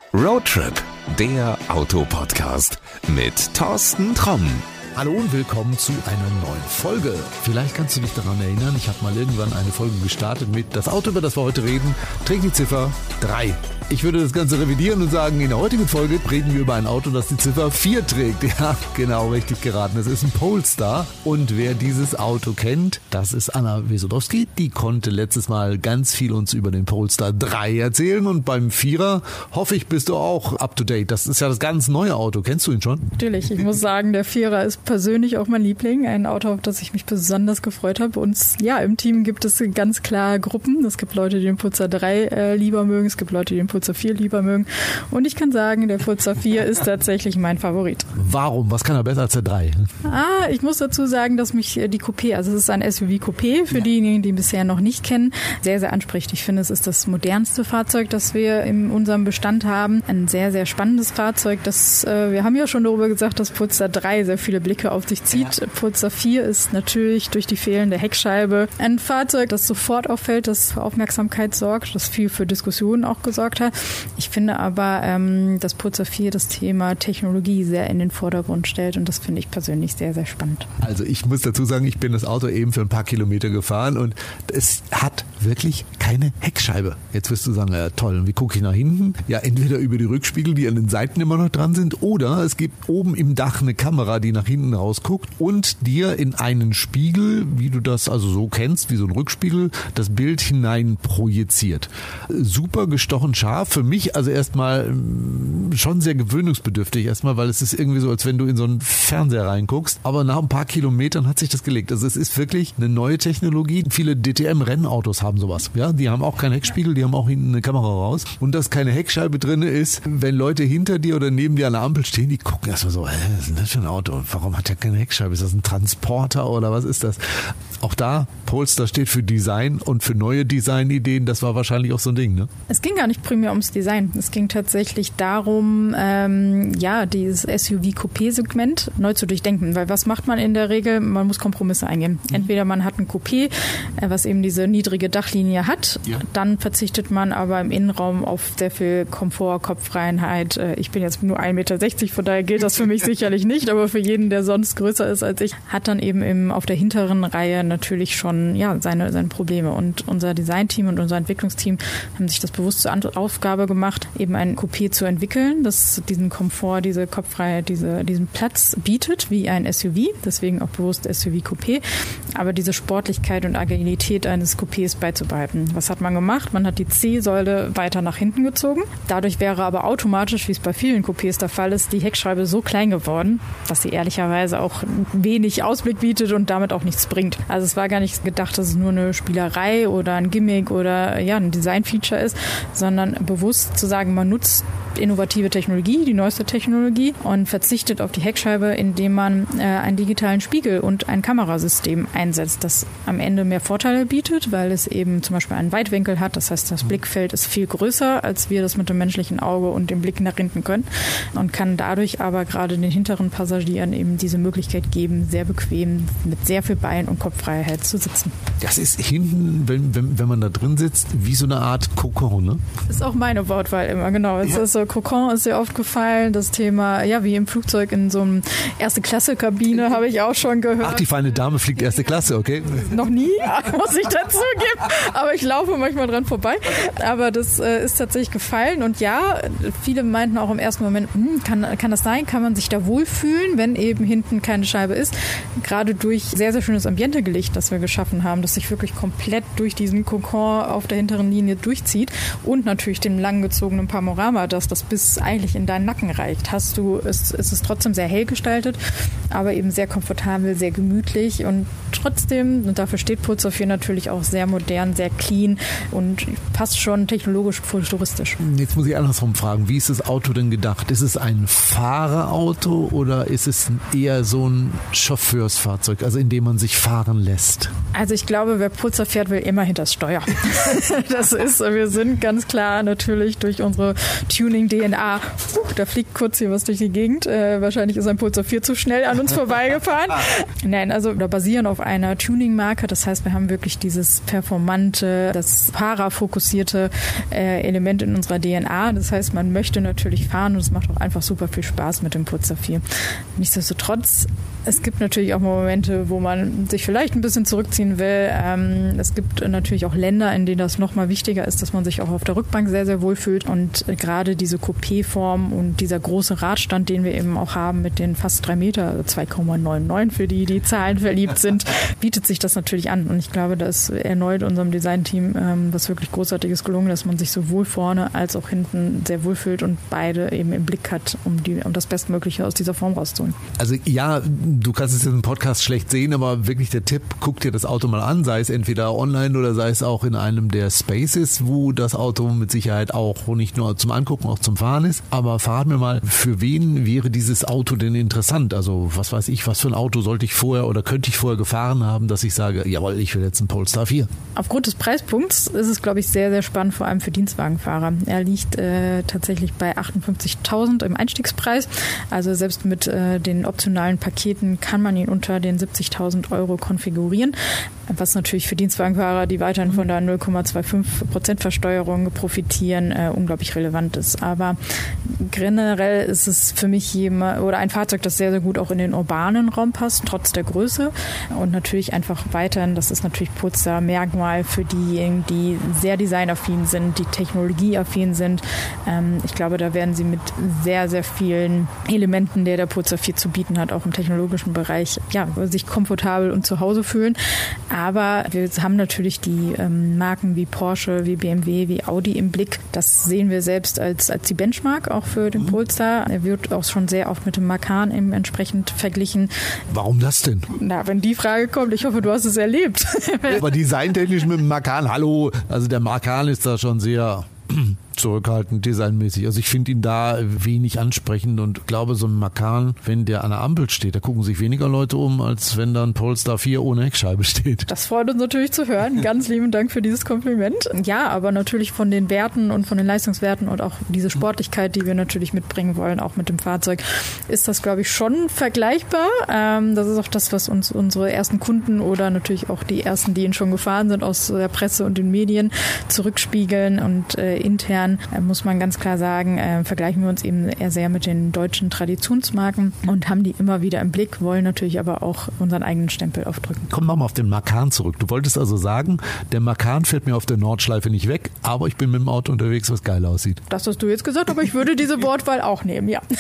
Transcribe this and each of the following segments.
Roadtrip, der Autopodcast mit Thorsten Tromm. Hallo und willkommen zu einer neuen Folge. Vielleicht kannst du dich daran erinnern, ich habe mal irgendwann eine Folge gestartet mit das Auto, über das wir heute reden, trägt die Ziffer 3. Ich würde das Ganze revidieren und sagen, in der heutigen Folge reden wir über ein Auto, das die Ziffer 4 trägt. Ja, genau, richtig geraten. Es ist ein Polestar. Und wer dieses Auto kennt, das ist Anna Wesodowski. Die konnte letztes Mal ganz viel uns über den Polestar 3 erzählen. Und beim 4er, hoffe ich, bist du auch up to date. Das ist ja das ganz neue Auto. Kennst du ihn schon? Natürlich. Ich muss sagen, der 4er ist persönlich auch mein Liebling. Ein Auto, auf das ich mich besonders gefreut habe. Bei uns, ja, im Team gibt es ganz klar Gruppen. Es gibt Leute, die den Polestar 3 lieber mögen. Es gibt Leute, die den Polestar 4 lieber mögen. Und ich kann sagen, der Polestar 4 ist tatsächlich mein Favorit. Warum? Was kann er besser als der 3? Ich muss dazu sagen, dass mich die Coupé, also es ist ein SUV-Coupé für diejenigen, die ihn bisher noch nicht kennen, sehr, sehr anspricht. Ich finde, es ist das modernste Fahrzeug, das wir in unserem Bestand haben. Ein sehr, sehr spannendes Fahrzeug. Wir haben ja schon darüber gesagt, dass Polestar 3 sehr viele Blicke auf sich zieht. Ja. Polestar 4 ist natürlich durch die fehlende Heckscheibe ein Fahrzeug, das sofort auffällt, das für Aufmerksamkeit sorgt, das viel für Diskussionen auch gesorgt hat. Ich finde aber, dass Polestar 4 das Thema Technologie sehr in den Vordergrund stellt und das finde ich persönlich sehr, sehr spannend. Also ich muss dazu sagen, ich bin das Auto eben für ein paar Kilometer gefahren und es hat wirklich keine Heckscheibe. Jetzt wirst du sagen, ja toll, und wie gucke ich nach hinten? Ja, entweder über die Rückspiegel, die an den Seiten immer noch dran sind, oder es gibt oben im Dach eine Kamera, die nach hinten rausguckt und dir in einen Spiegel, wie du das also so kennst, wie so ein Rückspiegel, das Bild hinein projiziert. Super gestochen scharf. Für mich also erstmal schon sehr gewöhnungsbedürftig. Erstmal, weil es ist irgendwie so, als wenn du in so einen Fernseher reinguckst. Aber nach ein paar Kilometern hat sich das gelegt. Also es ist wirklich eine neue Technologie. Viele DTM-Rennautos haben sowas. Ja, die haben auch keinen Heckspiegel, die haben auch hinten eine Kamera raus. Und dass keine Heckscheibe drin ist, wenn Leute hinter dir oder neben dir an der Ampel stehen, die gucken erstmal so, was ist denn das für ein Auto? Warum hat der keine Heckscheibe? Ist das ein Transporter oder was ist das? Auch da, Polestar steht für Design und für neue Designideen. Das war wahrscheinlich auch so ein Ding, ne? Es ging gar nicht primär ums Design. Es ging tatsächlich darum, dieses SUV-Coupé-Segment neu zu durchdenken. Weil was macht man in der Regel? Man muss Kompromisse eingehen. Entweder man hat ein Coupé, was eben diese niedrige Dachlinie hat. Ja. Dann verzichtet man aber im Innenraum auf sehr viel Komfort, Kopfreinheit. Ich bin jetzt nur 1,60 Meter, von daher gilt das für mich sicherlich nicht. Aber für jeden, der sonst größer ist als ich, hat dann eben auf der hinteren Reihe natürlich schon seine Probleme. Und unser Designteam und unser Entwicklungsteam haben sich das bewusst zur Aufgabe gemacht, eben ein Coupé zu entwickeln, das diesen Komfort, diese Kopffreiheit, diesen Platz bietet, wie ein SUV, deswegen auch bewusst SUV-Coupé, aber diese Sportlichkeit und Agilität eines Coupés beizubehalten. Was hat man gemacht? Man hat die C-Säule weiter nach hinten gezogen. Dadurch wäre aber automatisch, wie es bei vielen Coupés der Fall ist, die Heckscheibe so klein geworden, dass sie ehrlicherweise auch wenig Ausblick bietet und damit auch nichts bringt. Also es war gar nicht gedacht, dass es nur eine Spielerei oder ein Gimmick oder ein Design-Feature ist, sondern bewusst zu sagen, man nutzt innovative Technologie, die neueste Technologie und verzichtet auf die Heckscheibe, indem man einen digitalen Spiegel und ein Kamerasystem einsetzt, das am Ende mehr Vorteile bietet, weil es eben zum Beispiel einen Weitwinkel hat. Das heißt, das Blickfeld ist viel größer, als wir das mit dem menschlichen Auge und dem Blick nach hinten können und kann dadurch aber gerade den hinteren Passagieren eben diese Möglichkeit geben, sehr bequem mit sehr viel Bein- und Kopffreiheit zu sitzen. Das ist hinten, wenn man da drin sitzt, wie so eine Art Kokon, ne? Das ist auch meine Wortwahl immer, genau. Es ist so, Kokon ist sehr oft gefallen. Das Thema, wie im Flugzeug in so einem Erste-Klasse-Kabine habe ich auch schon gehört. Ach, die feine Dame fliegt erste Klasse, okay? Noch nie, muss ich dazugeben. Aber ich laufe manchmal dran vorbei. Aber das ist tatsächlich gefallen. Und ja, viele meinten auch im ersten Moment, kann das sein? Kann man sich da wohlfühlen, wenn eben hinten keine Scheibe ist? Gerade durch sehr, sehr schönes Ambiente-Licht, das wir geschaffen haben, das sich wirklich komplett durch diesen Kokon auf der hinteren Linie durchzieht und natürlich dem langgezogenen Panorama, das bis eigentlich in deinen Nacken reicht. Ist es trotzdem sehr hell gestaltet, aber eben sehr komfortabel, sehr gemütlich und trotzdem, und dafür steht Polestar 4 natürlich auch sehr modern, sehr clean und passt schon technologisch futuristisch. Jetzt muss ich andersrum fragen, wie ist das Auto denn gedacht? Ist es ein Fahrerauto oder ist es eher so ein Chauffeursfahrzeug, also in dem man sich fahren lässt? Also ich glaube, wer Polestar fährt, will immer hinters Steuer. Wir sind ganz klar natürlich durch unsere Tuning Tuning DNA. Da fliegt kurz hier was durch die Gegend. Wahrscheinlich ist ein Polestar 4 zu schnell an uns vorbeigefahren. Nein, also wir basieren auf einer Tuning-Marke. Das heißt, wir haben wirklich dieses performante, das parafokussierte Element in unserer DNA. Das heißt, man möchte natürlich fahren und es macht auch einfach super viel Spaß mit dem Polestar 4. Nichtsdestotrotz, es gibt natürlich auch Momente, wo man sich vielleicht ein bisschen zurückziehen will. Es gibt natürlich auch Länder, in denen das nochmal wichtiger ist, dass man sich auch auf der Rückbank sehr, sehr wohl fühlt. Und gerade diese Coupé-Form und dieser große Radstand, den wir eben auch haben mit den fast 3 Meter, 2,99 für die Zahlen verliebt sind, bietet sich das natürlich an. Und ich glaube, da ist erneut unserem Designteam was wirklich Großartiges gelungen, dass man sich sowohl vorne als auch hinten sehr wohl fühlt und beide eben im Blick hat, um das Bestmögliche aus dieser Form rauszuholen. Also ja, du kannst es im Podcast schlecht sehen, aber wirklich der Tipp, guck dir das Auto mal an, sei es entweder online oder sei es auch in einem der Spaces, wo das Auto mit Sicherheit auch nicht nur zum Angucken, auch zum Fahren ist. Aber verrat mir mal, für wen wäre dieses Auto denn interessant? Also was weiß ich, was für ein Auto sollte ich vorher oder könnte ich vorher gefahren haben, dass ich sage, jawohl, ich will jetzt einen Polestar 4. Aufgrund des Preispunkts ist es, glaube ich, sehr, sehr spannend, vor allem für Dienstwagenfahrer. Er liegt tatsächlich bei 58.000 im Einstiegspreis. Also selbst mit den optionalen Paketen kann man ihn unter den 70.000 € konfigurieren, was natürlich für Dienstwagenfahrer, die weiterhin von der 0,25% Versteuerung profitieren, unglaublich relevant ist. Aber generell ist es für mich ein Fahrzeug, das sehr, sehr gut auch in den urbanen Raum passt, trotz der Größe. Und natürlich einfach weiterhin, das ist natürlich Polestar Merkmal für diejenigen, die sehr designaffin sind, die technologieaffin sind. Ich glaube, da werden sie mit sehr, sehr vielen Elementen, der Polestar 4 zu bieten hat, auch im technologischen Bereich, sich komfortabel und zu Hause fühlen. Aber wir haben natürlich die Marken wie Porsche, wie BMW, wie Audi im Blick. Das sehen wir selbst als die Benchmark auch für den Polestar. Er wird auch schon sehr oft mit dem Macan eben entsprechend verglichen. Warum das denn? Na, wenn die Frage kommt, ich hoffe, du hast es erlebt. Aber designtechnisch mit dem Macan, hallo, also der Macan ist da schon sehr zurückhaltend, designmäßig. Also ich finde ihn da wenig ansprechend und glaube, so ein Macan, wenn der an der Ampel steht, da gucken sich weniger Leute um, als wenn da ein Polestar 4 ohne Heckscheibe steht. Das freut uns natürlich zu hören. Ganz lieben Dank für dieses Kompliment. Ja, aber natürlich von den Werten und von den Leistungswerten und auch diese Sportlichkeit, die wir natürlich mitbringen wollen, auch mit dem Fahrzeug, ist das, glaube ich, schon vergleichbar. Das ist auch das, was uns unsere ersten Kunden oder natürlich auch die ersten, die ihn schon gefahren sind, aus der Presse und den Medien zurückspiegeln und intern muss man ganz klar sagen, vergleichen wir uns eben eher sehr mit den deutschen Traditionsmarken und haben die immer wieder im Blick, wollen natürlich aber auch unseren eigenen Stempel aufdrücken. Komm nochmal auf den Macan zurück. Du wolltest also sagen, der Macan fährt mir auf der Nordschleife nicht weg, aber ich bin mit dem Auto unterwegs, was geil aussieht. Das hast du jetzt gesagt, aber ich würde diese Wortwahl auch nehmen, ja.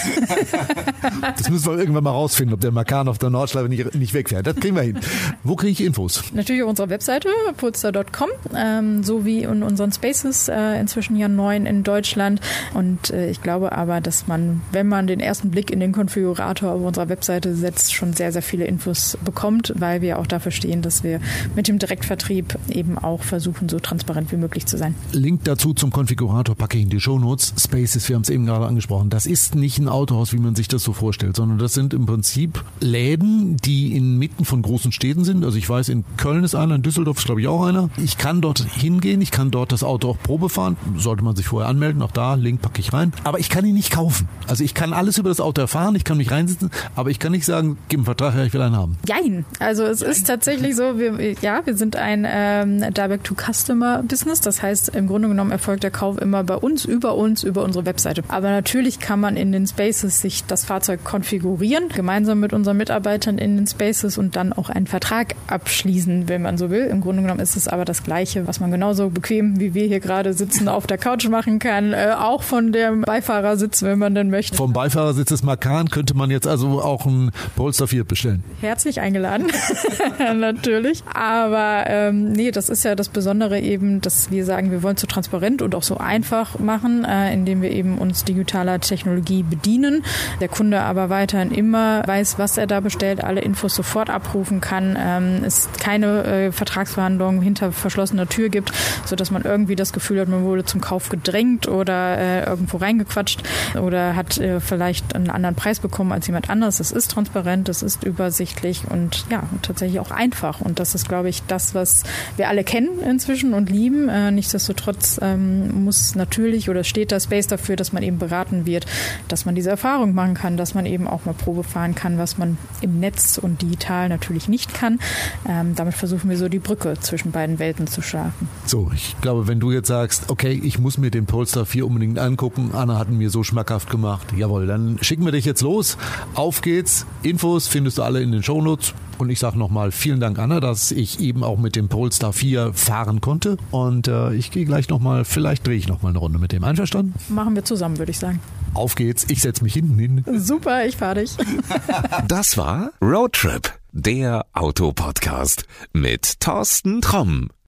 Das müssen wir irgendwann mal rausfinden, ob der Macan auf der Nordschleife nicht wegfährt. Das kriegen wir hin. Wo kriege ich Infos? Natürlich auf unserer Webseite, polestar.com, sowie in unseren Spaces, inzwischen ja 9 in Deutschland. Und ich glaube aber, dass man, wenn man den ersten Blick in den Konfigurator auf unserer Webseite setzt, schon sehr, sehr viele Infos bekommt, weil wir auch dafür stehen, dass wir mit dem Direktvertrieb eben auch versuchen, so transparent wie möglich zu sein. Link dazu zum Konfigurator packe ich in die Shownotes. Spaces, wir haben es eben gerade angesprochen. Das ist nicht ein Autohaus, wie man sich das so vorstellt, sondern das sind im Prinzip Läden, die inmitten von großen Städten sind. Also ich weiß, in Köln ist einer, in Düsseldorf ist, glaube ich, auch einer. Ich kann dort hingehen, ich kann dort das Auto auch Probe fahren. Sollte man sich vorher anmelden, auch da, Link packe ich rein. Aber ich kann ihn nicht kaufen. Also ich kann alles über das Auto erfahren, ich kann mich reinsitzen, aber ich kann nicht sagen, gib einen Vertrag her, ich will einen haben. Jein. Also es ist tatsächlich so, wir sind ein Direct-to-Customer-Business. Das heißt, im Grunde genommen erfolgt der Kauf immer bei uns, über unsere Webseite. Aber natürlich kann man in den Spaces sich das Fahrzeug konfigurieren, gemeinsam mit unseren Mitarbeitern in den Spaces und dann auch einen Vertrag abschließen, wenn man so will. Im Grunde genommen ist es aber das Gleiche, was man genauso bequem, wie wir hier gerade sitzen, auf der Couch machen kann, auch von dem Beifahrersitz, wenn man denn möchte. Vom Beifahrersitz des Macan könnte man jetzt also auch einen Polestar 4 bestellen. Herzlich eingeladen, natürlich. Aber das ist ja das Besondere eben, dass wir sagen, wir wollen es so transparent und auch so einfach machen, indem wir eben uns digitaler Technologie bedienen. Der Kunde aber weiterhin immer weiß, was er da bestellt, alle Infos sofort abrufen kann, es keine Vertragsverhandlungen hinter verschlossener Tür gibt, sodass man irgendwie das Gefühl hat, man wurde zum Kauf bedrängt oder irgendwo reingequatscht oder hat vielleicht einen anderen Preis bekommen als jemand anderes. Es ist transparent, es ist übersichtlich und ja, tatsächlich auch einfach. Und das ist, glaube ich, das, was wir alle kennen inzwischen und lieben. Nichtsdestotrotz muss natürlich oder steht der Space dafür, dass man eben beraten wird, dass man diese Erfahrung machen kann, dass man eben auch mal Probe fahren kann, was man im Netz und digital natürlich nicht kann. Damit versuchen wir so die Brücke zwischen beiden Welten zu schlafen. So, ich glaube, wenn du jetzt sagst, okay, ich muss mir den Polestar 4 unbedingt angucken, Anna hat ihn mir so schmackhaft gemacht, jawohl, dann schicken wir dich jetzt los. Auf geht's. Infos findest du alle in den Shownotes. Und ich sage nochmal vielen Dank, Anna, dass ich eben auch mit dem Polestar 4 fahren konnte. Und ich gehe gleich nochmal, vielleicht drehe ich nochmal eine Runde mit dem. Einverstanden? Machen wir zusammen, würde ich sagen. Auf geht's. Ich setze mich hinten hin. Super, ich fahre dich. Das war Roadtrip, der Autopodcast mit Thorsten Tromm.